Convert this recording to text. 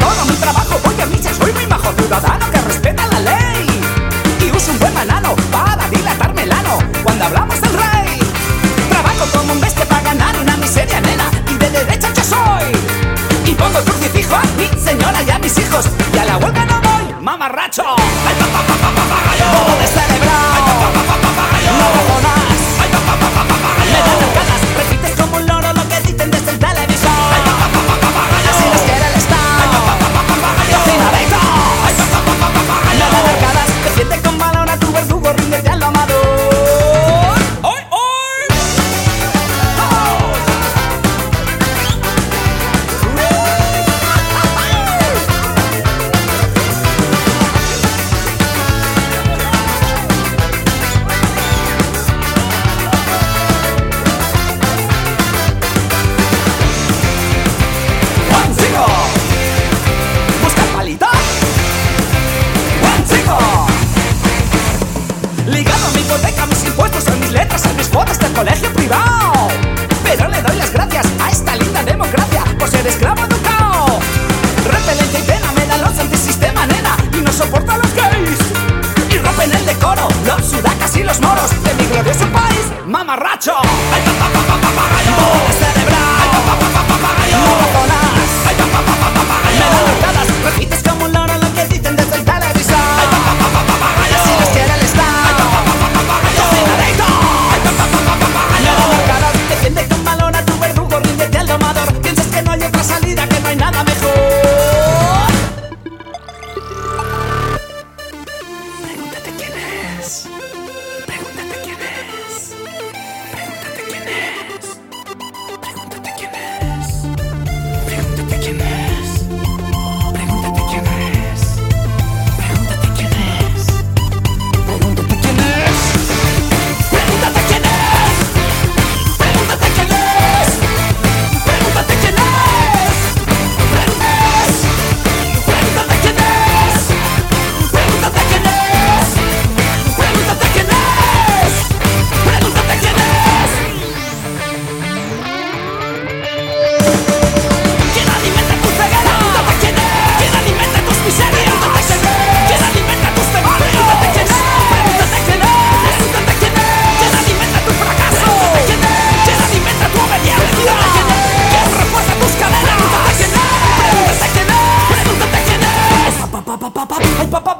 Valoro mi trabajo, voy a misa, soy muy majo ciudadano que respeta la ley. Y uso un buen banano para dilatarme el ano cuando hablamos del rey. Trabajo como un bestia para ganar una miseria, nena, y de derecha yo soy. Y pongo crucifijo a mi señora y a mis hijos, y a la huelga no voy, mamarracho. ¡Ay, bobo descerebrado! ¡No razonas! ¡Me dan arcadas! Repites como un loro lo que dicen desde el televisor. Así les quiere el Estado. ¡Cocinadito! ¡Me dan arcadas! Defiende con valor a tu verdugo, ríndete al amador. ¡Hoy, hoy! ¡Juan Chico! ¿Buscas palito? ¡Juan Chico! Ligado a mi hipoteca, a mis impuestos, a mis letras, a mis cuotas del colegio privado. Pero le doy las gracias a esta linda democracia por ser esclavo educado. Repelente y pena me dan los antisistema, nena, y no soporto a los gays. Y rompen el decoro los sudacas y los moros de mi glorioso país, mamarracho. Bobo descerebrado. No razonas. Me dan arcadas, repites como un loro lo que dicen desde el televisor. Así les quiere el Estado. ¡Cocinadito! Me dan arcadas, defiende con valor a tu verdugo, ríndete al domador. Piensas que no hay otra salida, que no hay nada mejor. Pregúntate quién es. Pregúntate quién es. Pregúntate quién es. Pregúntate quién es. Pregúntate quién es. Pregúntate quién es. Pregúntate quién es. Pregúntate quién es. Pregúntate quién es. Pregúntate quién es. Pregúntate quién es. Pregúntate quién es. Pregúntate quién es. Pregúntate quién es. Pregúntate quién es. ¿Quién alimenta tu ceguera? Pregúntate quién es. ¿Quién alimenta tus miserias? Pregúntate quién es. ¿Quién alimenta tus temores? Pregúntate quién es. Pregúntate quién es. Pregúntate quién es. ¿Quién alimenta tu fracaso? Pregúntate quién es. ¿Quién alimenta tu obediencia? Pregúntate quién es. ¿Quién refuerza tus cadenas? Pregúntate quién es. Pregúntate quién es. Pregúntate quién es.